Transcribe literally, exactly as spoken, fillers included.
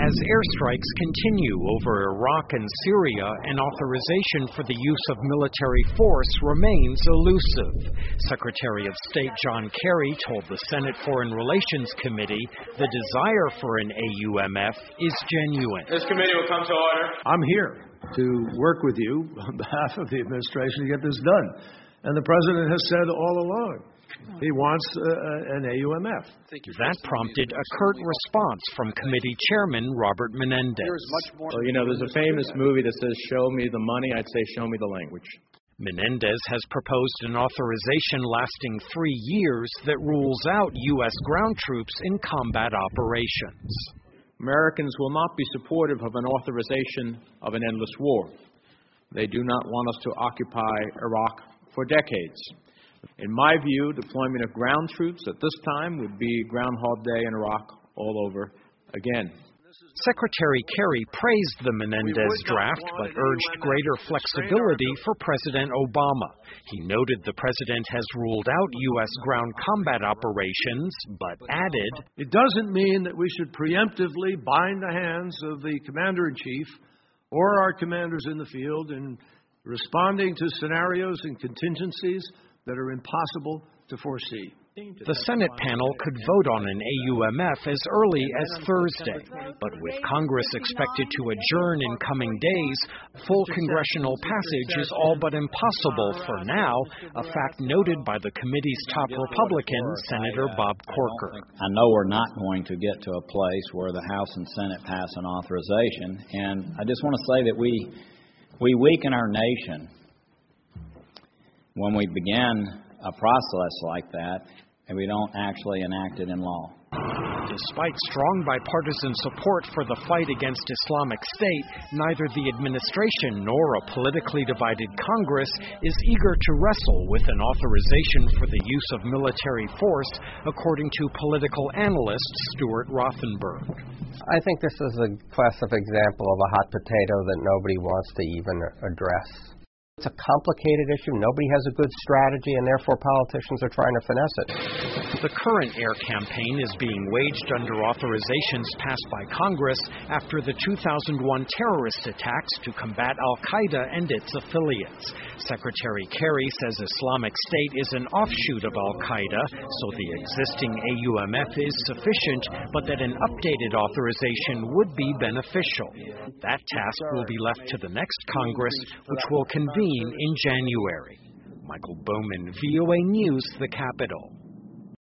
As airstrikes continue over Iraq and Syria, an authorization for the use of military force remains elusive. Secretary of State John Kerry told the Senate Foreign Relations Committee the desire for an A U M F is genuine. This committee will come to order. I'm here to work with you on behalf of the administration to get this done. And the president has said all along he wants uh, an A U M F. That prompted a curt response from committee chairman Robert Menendez. Well, you know, there's a famous movie that says, "Show me the money." I'd say, "Show me the language." Menendez has proposed an authorization lasting three years that rules out U S ground troops in combat operations. Americans will not be supportive of an authorization of an endless war. They do not want us to occupy Iraq for decades. In my view, deployment of ground troops at this time would be Groundhog Day in Iraq all over again. Secretary Kerry praised the Menendez draft but urged greater flexibility for President Obama. He noted the president has ruled out U S ground combat operations, but added, "It doesn't mean that we should preemptively bind the hands of the commander-in-chief or our commanders in the field in responding to scenarios and contingencies that are impossible to foresee." The Senate panel could vote on an A U M F as early as Thursday, but with Congress expected to adjourn in coming days, full congressional passage is all but impossible for now, a fact noted by the committee's top Republican, Senator Bob Corker. I know we're not going to get to a place where the House and Senate pass an authorization, and I just want to say that we we weaken our nation when we begin a process like that and we don't actually enact it in law. Despite strong bipartisan support for the fight against Islamic State, neither the administration nor a politically divided Congress is eager to wrestle with an authorization for the use of military force, according to political analyst Stuart Rothenberg. I think this is a classic example of a hot potato that nobody wants to even address. It's a complicated issue. Nobody has a good strategy, and therefore politicians are trying to finesse it. The current air campaign is being waged under authorizations passed by Congress after the two thousand one terrorist attacks to combat al-Qaeda and its affiliates. Secretary Kerry says Islamic State is an offshoot of al-Qaeda, so the existing A U M F is sufficient, but that an updated authorization would be beneficial. That task will be left to the next Congress, which will convene in January. Michael Bowman, V O A News, the Capitol.